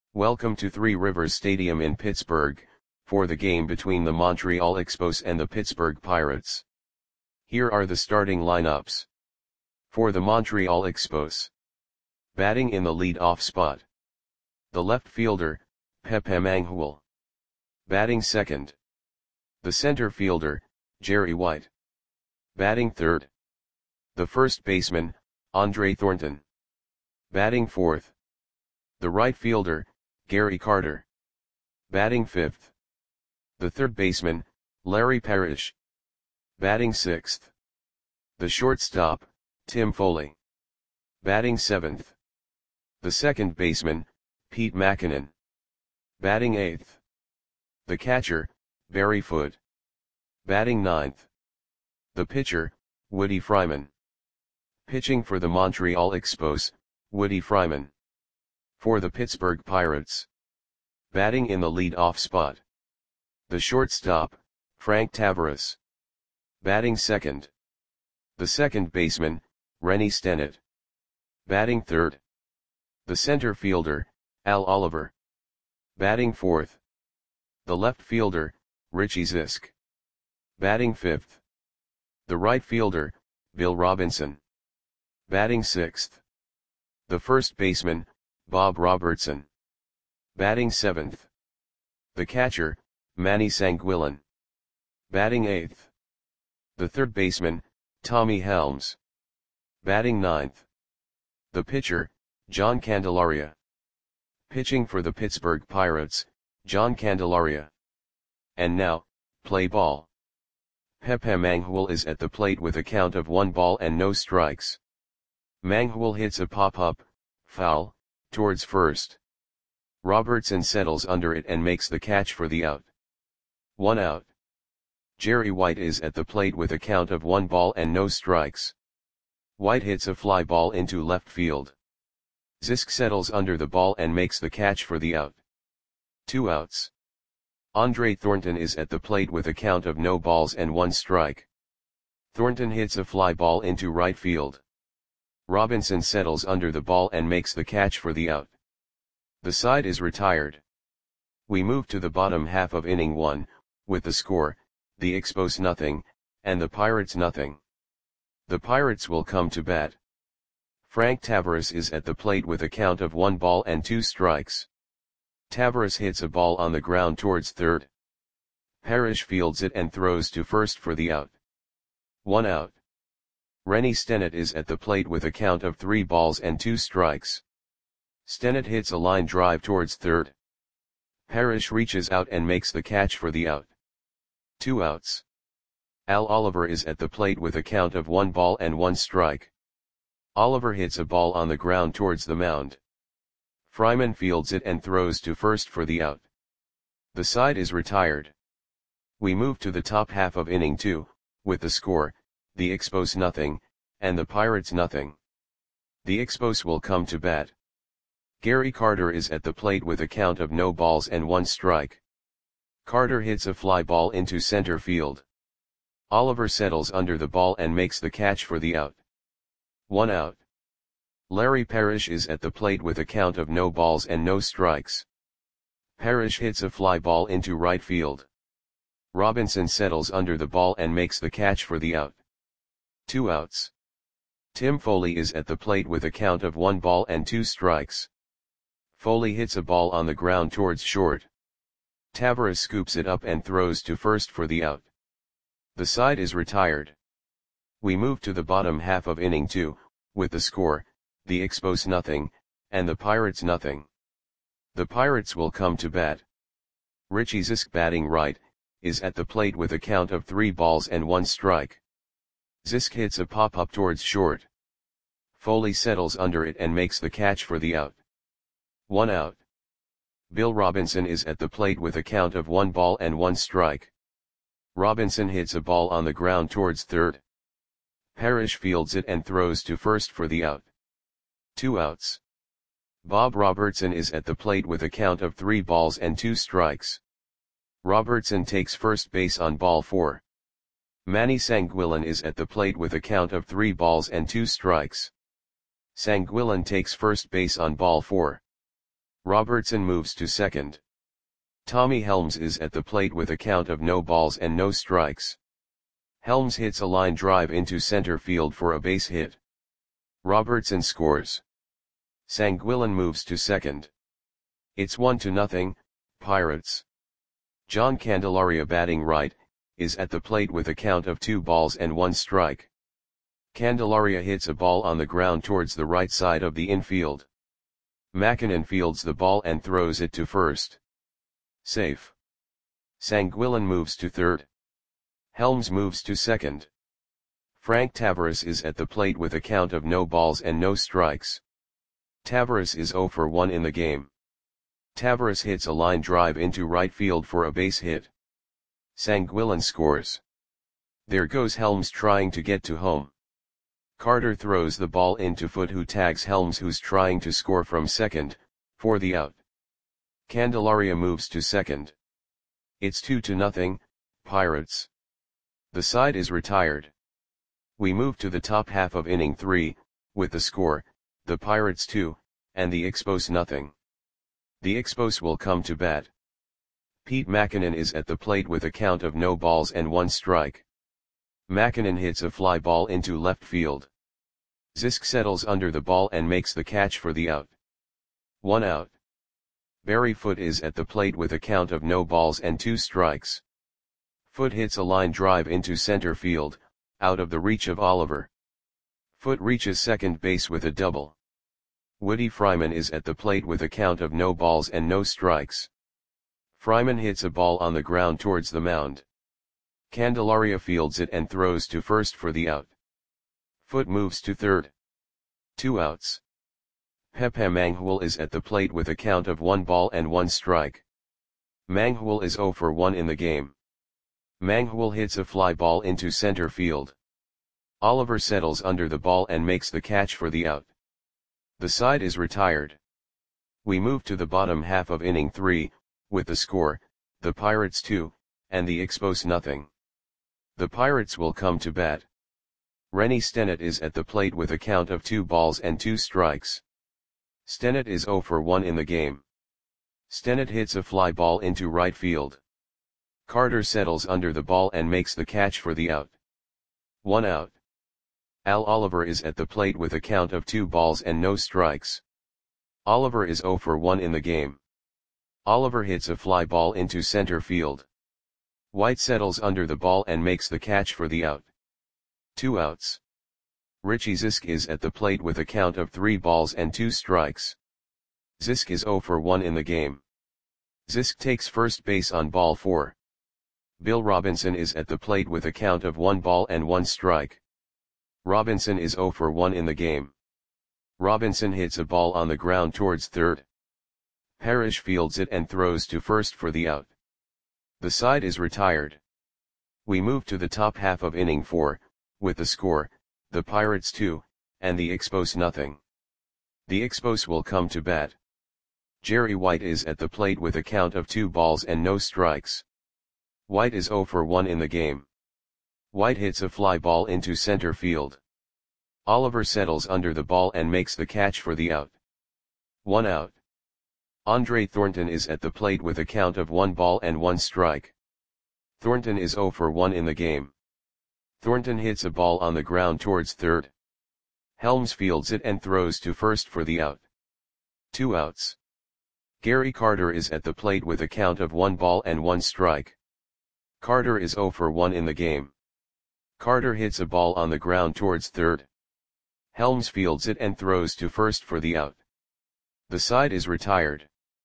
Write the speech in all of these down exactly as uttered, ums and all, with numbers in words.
Welcome to Three Rivers Stadium in Pittsburgh, for the game between the Montreal Expos and the Pittsburgh Pirates. Here are the starting lineups. For the Montreal Expos. Batting in the lead-off spot. The left fielder, Pepe Mangual. Batting second. The center fielder, Jerry White. Batting third. The first baseman, Andre Thornton. Batting fourth. The right fielder, Gary Carter. Batting fifth. The third baseman, Larry Parrish. Batting sixth. The shortstop, Tim Foley. Batting seventh. The second baseman, Pete Mackinnon. Batting eighth. The catcher, Barry Foote. Batting ninth. The pitcher, Woody Fryman. Pitching for the Montreal Expos, Woody Fryman. For the Pittsburgh Pirates. Batting in the lead-off spot. The shortstop, Frank Taveras. Batting second. The second baseman, Rennie Stennett. Batting third. The center fielder, Al Oliver. Batting fourth. The left fielder, Richie Zisk. Batting fifth. The right fielder, Bill Robinson. Batting sixth. The first baseman, Bob Robertson. Batting seventh. The catcher, Manny Sanguillen. Batting eighth. The third baseman, Tommy Helms. Batting ninth. The pitcher, John Candelaria. Pitching for the Pittsburgh Pirates, John Candelaria. And now, play ball. Pepe Mangual is at the plate with a count of one ball and no strikes. Mangual hits a pop-up, foul, towards first. Robertson settles under it and makes the catch for the out. One out. Jerry White is at the plate with a count of one ball and no strikes. White hits a fly ball into left field. Zisk settles under the ball and makes the catch for the out. Two outs. Andre Thornton is at the plate with a count of no balls and one strike. Thornton hits a fly ball into right field. Robinson settles under the ball and makes the catch for the out. The side is retired. We move to the bottom half of inning one, with the score, the Expos nothing, and the Pirates nothing. The Pirates will come to bat. Frank Taveras is at the plate with a count of one ball and two strikes. Taveras hits a ball on the ground towards third. Parrish fields it and throws to first for the out. One out. Rennie Stennett is at the plate with a count of three balls and two strikes. Stennett hits a line drive towards third. Parrish reaches out and makes the catch for the out. Two outs. Al Oliver is at the plate with a count of one ball and one strike. Oliver hits a ball on the ground towards the mound. Fryman fields it and throws to first for the out. The side is retired. We move to the top half of inning two, with the score, the Expos nothing, and the Pirates nothing. The Expos will come to bat. Gary Carter is at the plate with a count of no balls and one strike. Carter hits a fly ball into center field. Oliver settles under the ball and makes the catch for the out. One out. Larry Parrish is at the plate with a count of no balls and no strikes. Parrish hits a fly ball into right field. Robinson settles under the ball and makes the catch for the out. Two outs. Tim Foley is at the plate with a count of one ball and two strikes. Foley hits a ball on the ground towards short. Taveras scoops it up and throws to first for the out. The side is retired. We move to the bottom half of inning two, with the score, the Expos nothing, and the Pirates nothing. The Pirates will come to bat. Richie Zisk batting right, is at the plate with a count of three balls and one strike. Zisk hits a pop-up towards short. Foley settles under it and makes the catch for the out. One out. Bill Robinson is at the plate with a count of one ball and one strike. Robinson hits a ball on the ground towards third. Parrish fields it and throws to first for the out. Two outs. Bob Robertson is at the plate with a count of three balls and two strikes. Robertson takes first base on ball four. Manny Sanguillen is at the plate with a count of three balls and two strikes. Sanguillen takes first base on ball four. Robertson moves to second. Tommy Helms is at the plate with a count of no balls and no strikes. Helms hits a line drive into center field for a base hit. Robertson scores. Sanguillen moves to second. It's one to nothing, Pirates. John Candelaria, batting right, is at the plate with a count of two balls and one strike. Candelaria hits a ball on the ground towards the right side of the infield. Mackinnon fields the ball and throws it to first. Safe. Sanguillen moves to third. Helms moves to second. Frank Tavares is at the plate with a count of no balls and no strikes. Tavares is zero for one in the game. Tavares hits a line drive into right field for a base hit. Sanguillen scores. There goes Helms trying to get to home. Carter throws the ball into Foote, who tags Helms, who's trying to score from second, for the out. Candelaria moves to second. It's two to nothing, Pirates. The side is retired. We move to the top half of inning three, with the score, the Pirates two, and the Expos nothing. The Expos will come to bat. Pete Mackinnon is at the plate with a count of no balls and one strike. Mackinnon hits a fly ball into left field. Zisk settles under the ball and makes the catch for the out. One out. Barry Foote is at the plate with a count of no balls and two strikes. Foote hits a line drive into center field, out of the reach of Oliver. Foote reaches second base with a double. Woody Fryman is at the plate with a count of no balls and no strikes. Fryman hits a ball on the ground towards the mound. Candelaria fields it and throws to first for the out. Foote moves to third. Two outs. Pepe Manghul is at the plate with a count of one ball and one strike. Manghul is zero for one in the game. Manghul hits a fly ball into center field. Oliver settles under the ball and makes the catch for the out. The side is retired. We move to the bottom half of inning three, with the score, the Pirates two, and the Expos nothing. The Pirates will come to bat. Rennie Stennett is at the plate with a count of two balls and two strikes. Stennett is zero for one in the game. Stennett hits a fly ball into right field. Carter settles under the ball and makes the catch for the out. One out. Al Oliver is at the plate with a count of two balls and no strikes. Oliver is zero for one in the game. Oliver hits a fly ball into center field. White settles under the ball and makes the catch for the out. Two outs. Richie Zisk is at the plate with a count of three balls and two strikes. Zisk is zero for one in the game. Zisk takes first base on ball four. Bill Robinson is at the plate with a count of one ball and one strike. Robinson is zero for one in the game. Robinson hits a ball on the ground towards third. Parrish fields it and throws to first for the out. The side is retired. We move to the top half of inning four, with the score, the Pirates two, and the Expos nothing. The Expos will come to bat. Jerry White is at the plate with a count of two balls and no strikes. White is zero for one in the game. White hits a fly ball into center field. Oliver settles under the ball and makes the catch for the out. One out. Andre Thornton is at the plate with a count of one ball and one strike. Thornton is zero for one in the game. Thornton hits a ball on the ground towards third. Helms fields it and throws to first for the out. Two outs. Gary Carter is at the plate with a count of one ball and one strike. Carter is zero for one in the game. Carter hits a ball on the ground towards third. Helms fields it and throws to first for the out. The side is retired.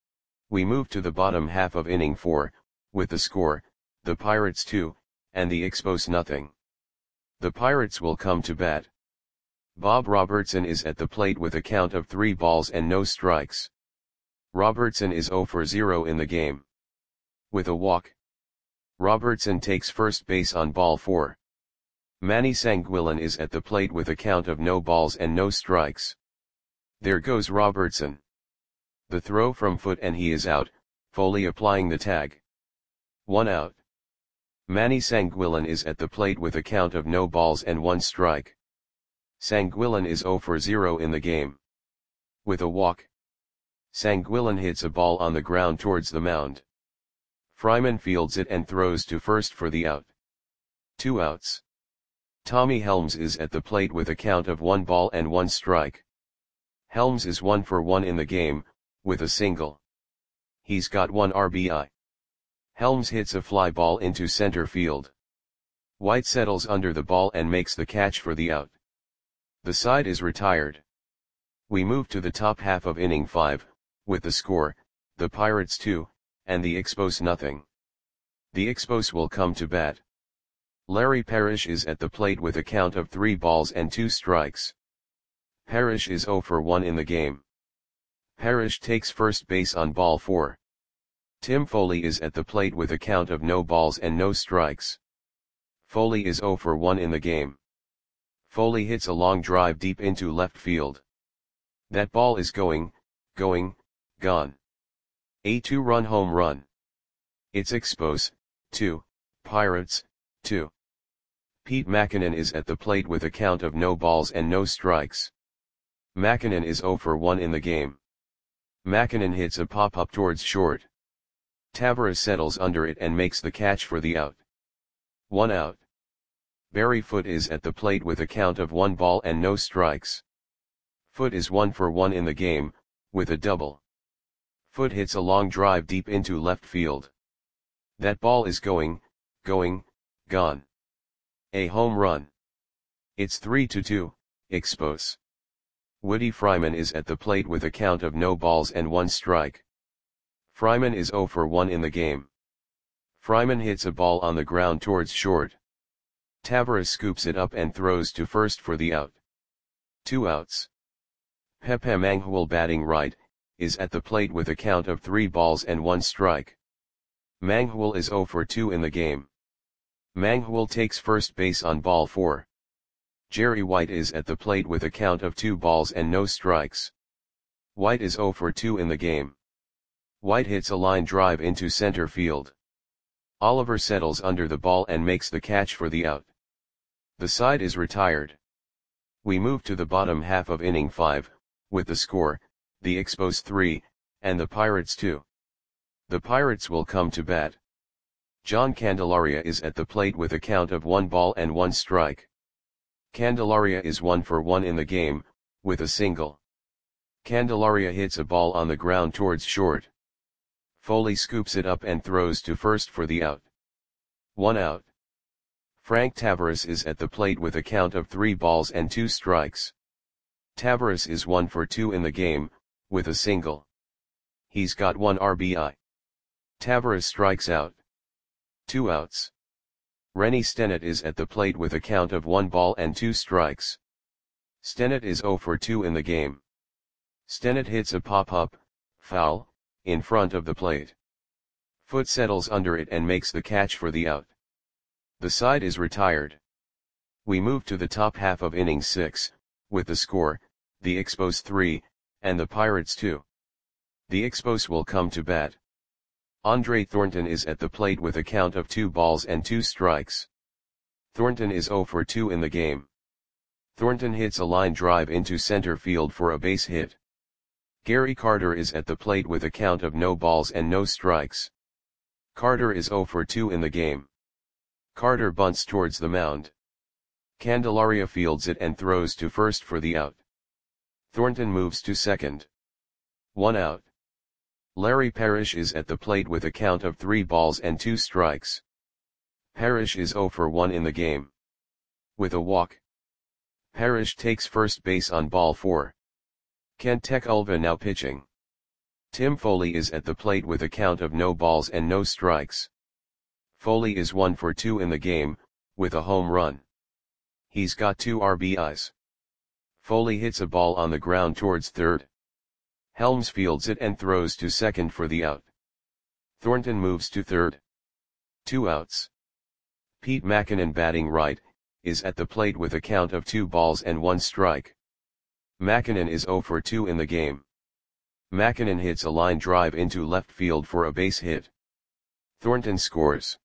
We move to the bottom half of inning four, with the score, the Pirates two, and the Expos nothing. The Pirates will come to bat. Bob Robertson is at the plate with a count of three balls and no strikes. Robertson is zero for zero in the game. With a walk. Robertson takes first base on ball four. Manny Sanguillen is at the plate with a count of no balls and no strikes. There goes Robertson. The throw from Foote and he is out, Foley applying the tag. One out. Manny Sanguillen is at the plate with a count of no balls and one strike. Sanguillen is zero for zero in the game. With a walk. Sanguillon hits a ball on the ground towards the mound. Fryman fields it and throws to first for the out. Two outs. Tommy Helms is at the plate with a count of one ball and one strike. Helms is one for one in the game, with a single. He's got one R B I. Helms hits a fly ball into center field. White settles under the ball and makes the catch for the out. The side is retired. We move to the top half of inning five, with the score, the Pirates two, and the Expos nothing. The Expos will come to bat. Larry Parrish is at the plate with a count of three balls and two strikes. Parrish is zero for one in the game. Parrish takes first base on ball four. Tim Foley is at the plate with a count of no balls and no strikes. Foley is zero for one in the game. Foley hits a long drive deep into left field. That ball is going, going, gone. A two-run home run. It's Expos, two, Pirates, two. Pete Mackinnon is at the plate with a count of no balls and no strikes. Mackinnon is zero for one in the game. Mackinnon hits a pop-up towards short. Tavares settles under it and makes the catch for the out. One out. Barry Foote is at the plate with a count of one ball and no strikes. Foote is one for one in the game, with a double. Foote hits a long drive deep into left field. That ball is going, going, gone. A home run. It's three to two, Expos. Woody Fryman is at the plate with a count of no balls and one strike. Fryman is zero for one in the game. Fryman hits a ball on the ground towards short. Tavares scoops it up and throws to first for the out. Two outs. Pepe Mangual, batting right, is at the plate with a count of three balls and one strike. Mangual is zero for two in the game. Mangual takes first base on ball four. Jerry White is at the plate with a count of two balls and no strikes. White is zero for two in the game. White hits a line drive into center field. Oliver settles under the ball and makes the catch for the out. The side is retired. We move to the bottom half of inning five, with the score, the Expos three, and the Pirates two. The Pirates will come to bat. John Candelaria is at the plate with a count of one ball and one strike. Candelaria is one for one in the game, with a single. Candelaria hits a ball on the ground towards short. Foley scoops it up and throws to first for the out. One out. Frank Tavares is at the plate with a count of three balls and two strikes. Tavares is one for two in the game, with a single. He's got one R B I. Tavares strikes out. Two outs. Rennie Stennett is at the plate with a count of one ball and two strikes. Stennett is zero for two in the game. Stennett hits a pop-up, foul, in front of the plate. Foote settles under it and makes the catch for the out. The side is retired. We move to the top half of inning six, with the score, the Expos three, and the Pirates two. The Expos will come to bat. Andre Thornton is at the plate with a count of two balls and two strikes. Thornton is zero for two in the game. Thornton hits a line drive into center field for a base hit. Gary Carter is at the plate with a count of no balls and no strikes. Carter is zero for two in the game. Carter bunts towards the mound. Candelaria fields it and throws to first for the out. Thornton moves to second. One out. Larry Parrish is at the plate with a count of three balls and two strikes. Parrish is zero for one in the game. With a walk. Parrish takes first base on ball four. Kent Tekulve now pitching. Tim Foley is at the plate with a count of no balls and no strikes. Foley is one for two in the game, with a home run. He's got two R B Is. Foley hits a ball on the ground towards third. Helms fields it and throws to second for the out. Thornton moves to third. Two outs. Pete Mackinnon, batting right, is at the plate with a count of two balls and one strike. Mackinnon is zero for two in the game. Mackinnon hits a line drive into left field for a base hit. Thornton scores.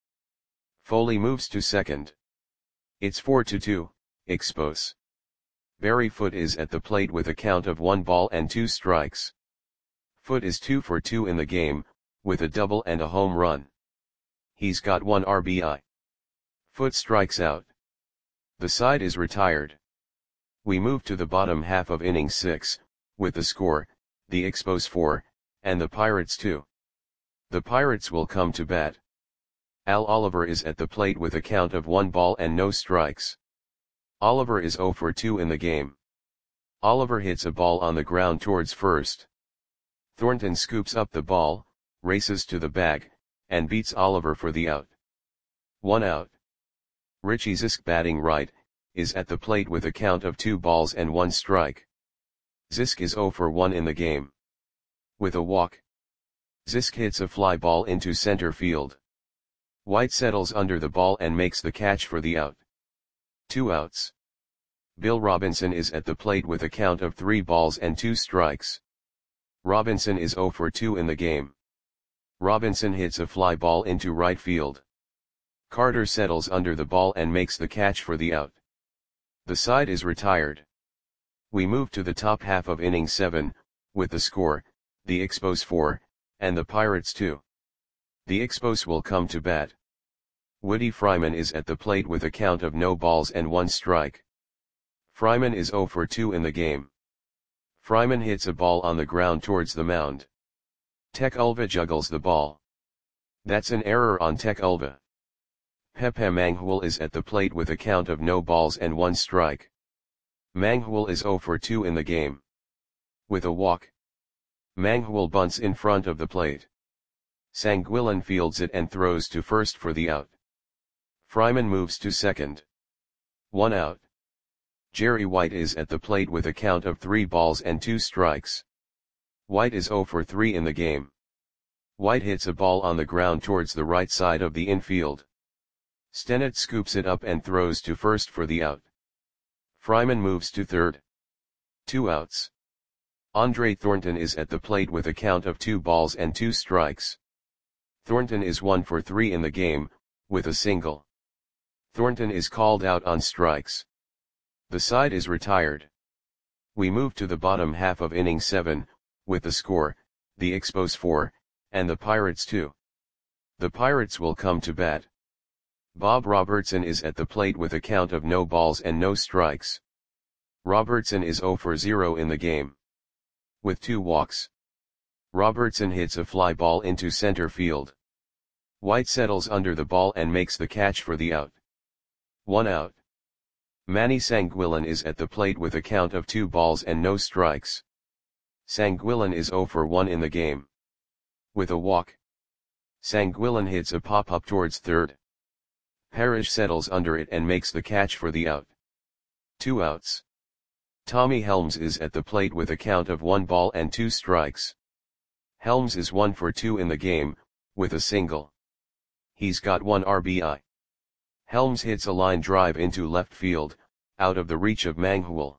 Foley moves to second. It's four to two, Expos. Barry Foote is at the plate with a count of one ball and two strikes. Foote is two for two in the game, with a double and a home run. He's got one R B I. Foote strikes out. The side is retired. We move to the bottom half of inning six, with the score, the Expos four, and the Pirates two. The Pirates will come to bat. Al Oliver is at the plate with a count of one ball and no strikes. Oliver is zero for two in the game. Oliver hits a ball on the ground towards first. Thornton scoops up the ball, races to the bag, and beats Oliver for the out. One out. Richie Zisk, batting right, is at the plate with a count of two balls and one strike. Zisk is zero for one in the game. With a walk, Zisk hits a fly ball into center field. White settles under the ball and makes the catch for the out. Two outs. Bill Robinson is at the plate with a count of three balls and two strikes. Robinson is zero for two in the game. Robinson hits a fly ball into right field. Carter settles under the ball and makes the catch for the out. The side is retired. We move to the top half of inning seven, with the score, the Expos four, and the Pirates two. The Expos will come to bat. Woody Fryman is at the plate with a count of no balls and one strike. Fryman is zero for two in the game. Fryman hits a ball on the ground towards the mound. Tech Ulva juggles the ball. That's an error on Tech Ulva. Pepe Manghul is at the plate with a count of no balls and one strike. Manghul is zero for two in the game. With a walk, Manghul bunts in front of the plate. Sanguillen fields it and throws to first for the out. Fryman moves to second. One out. Jerry White is at the plate with a count of three balls and two strikes. White is zero for three in the game. White hits a ball on the ground towards the right side of the infield. Stennett scoops it up and throws to first for the out. Fryman moves to third. Two outs. Andre Thornton is at the plate with a count of two balls and two strikes. Thornton is one for three in the game, with a single. Thornton is called out on strikes. The side is retired. We move to the bottom half of inning seven, with the score, the Expos four, and the Pirates two. The Pirates will come to bat. Bob Robertson is at the plate with a count of no balls and no strikes. Robertson is zero for zero in the game. With two walks, Robertson hits a fly ball into center field. White settles under the ball and makes the catch for the out. One out. Manny Sanguillen is at the plate with a count of two balls and no strikes. Sanguillen is zero for one in the game. With a walk, Sanguillen hits a pop-up towards third. Parrish settles under it and makes the catch for the out. Two outs. Tommy Helms is at the plate with a count of one ball and two strikes. Helms is one for two in the game, with a single. He's got one R B I. Helms hits a line drive into left field, out of the reach of Manghul.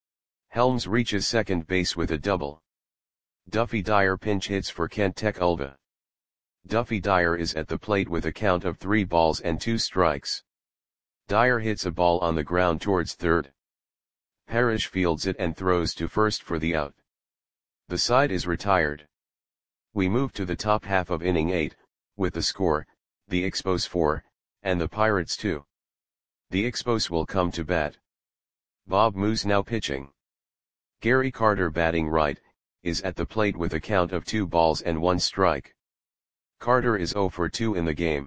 Helms reaches second base with a double. Duffy Dyer pinch hits for Kent Tech Ulva. Duffy Dyer is at the plate with a count of three balls and two strikes. Dyer hits a ball on the ground towards third. Parrish fields it and throws to first for the out. The side is retired. We move to the top half of inning eight, with the score, the Expos four, and the Pirates two. The Expos will come to bat. Bob Moose now pitching. Gary Carter, batting right, is at the plate with a count of two balls and one strike. Carter is zero for two in the game.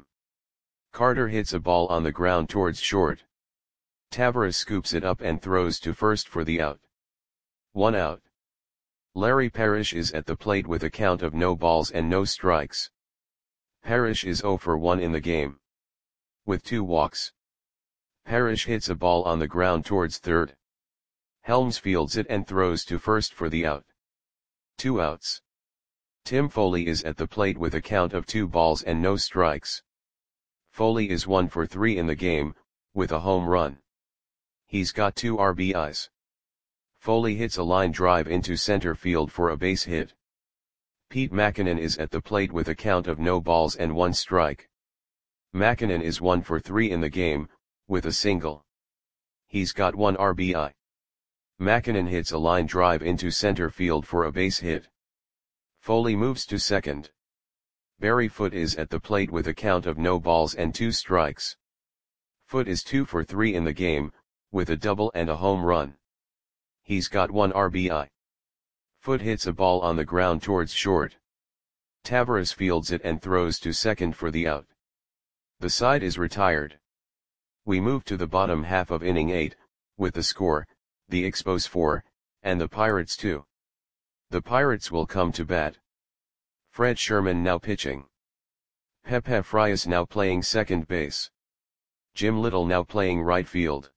Carter hits a ball on the ground towards short. Tavares scoops it up and throws to first for the out. One out. Larry Parrish is at the plate with a count of no balls and no strikes. Parrish is zero for one in the game. With two walks, Parrish hits a ball on the ground towards third. Helms fields it and throws to first for the out. Two outs. Tim Foley is at the plate with a count of two balls and no strikes. Foley is one for three in the game, with a home run. He's got two R B Is. Foley hits a line drive into center field for a base hit. Pete Mackinnon is at the plate with a count of no balls and one strike. Mackinnon is one for three in the game, with a single. He's got one R B I. Mackinnon hits a line drive into center field for a base hit. Foley moves to second. Barry Foote is at the plate with a count of no balls and two strikes. Foote is two for three in the game, with a double and a home run. He's got one R B I. Foote hits a ball on the ground towards short. Taveras fields it and throws to second for the out. The side is retired. We move to the bottom half of inning eight, with the score, the Expos four, and the Pirates two. The Pirates will come to bat. Fred Sherman now pitching. Pepe Frias now playing second base. Jim Little now playing right field.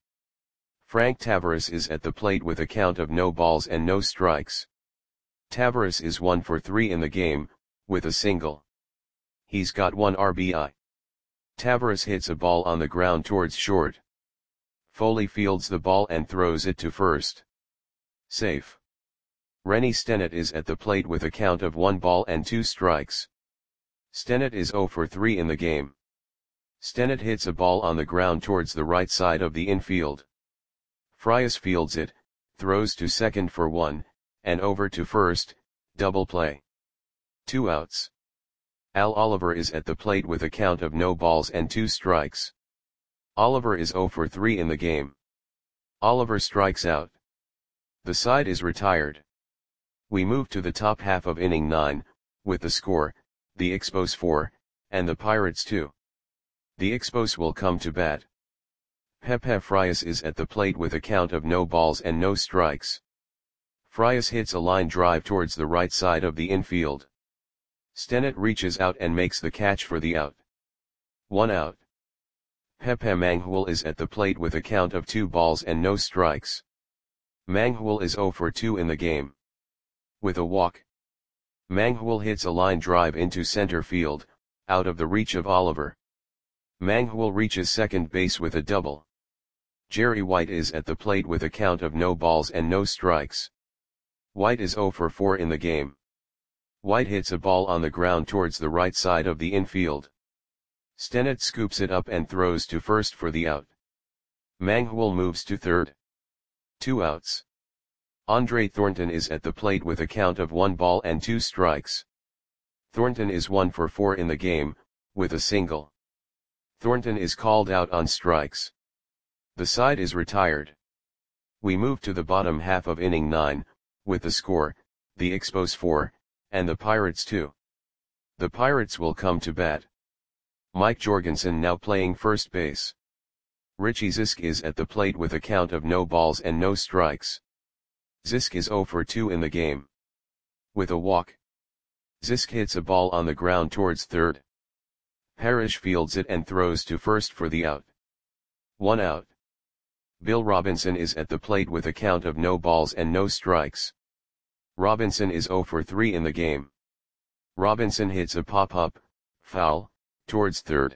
Frank Taveras is at the plate with a count of no balls and no strikes. Taveras is one for three in the game, with a single. He's got one R B I. Taveras hits a ball on the ground towards short. Foley fields the ball and throws it to first. Safe. Rennie Stennett is at the plate with a count of one ball and two strikes. Stennett is zero for three in the game. Stennett hits a ball on the ground towards the right side of the infield. Frias fields it, throws to second for one, and over to first, double play. Two outs. Al Oliver is at the plate with a count of no balls and two strikes. Oliver is zero for three in the game. Oliver strikes out. The side is retired. We move to the top half of inning nine, with the score, the Expos four, and the Pirates two. The Expos will come to bat. Pepe Frias is at the plate with a count of no balls and no strikes. Frias hits a line drive towards the right side of the infield. Stennett reaches out and makes the catch for the out. One out. Pepe Manghul is at the plate with a count of two balls and no strikes. Manghul is zero for two in the game. With a walk. Manghul hits a line drive into center field, out of the reach of Oliver. Manghul reaches second base with a double. Jerry White is at the plate with a count of no balls and no strikes. White is zero for four in the game. White hits a ball on the ground towards the right side of the infield. Stennett scoops it up and throws to first for the out. Manghul moves to third. Two outs. Andre Thornton is at the plate with a count of one ball and two strikes. Thornton is one for four in the game, with a single. Thornton is called out on strikes. The side is retired. We move to the bottom half of inning nine, with the score, the Expos four, and the Pirates two. The Pirates will come to bat. Mike Jorgensen now playing first base. Richie Zisk is at the plate with a count of no balls and no strikes. Zisk is zero for two in the game. With a walk. Zisk hits a ball on the ground towards third. Parrish fields it and throws to first for the out. One out. Bill Robinson is at the plate with a count of no balls and no strikes. Robinson is zero for three in the game. Robinson hits a pop-up, foul, towards third.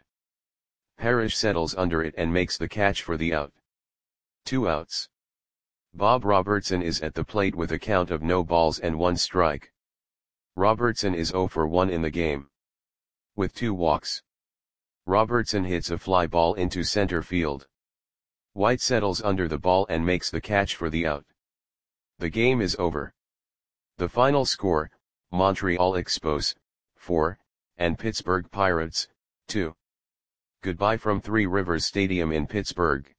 Parrish settles under it and makes the catch for the out. Two outs. Bob Robertson is at the plate with a count of no balls and one strike. Robertson is zero for one in the game. With two walks. Robertson hits a fly ball into center field. White settles under the ball and makes the catch for the out. The game is over. The final score, Montreal Expos, four, and Pittsburgh Pirates, two. Goodbye from Three Rivers Stadium in Pittsburgh.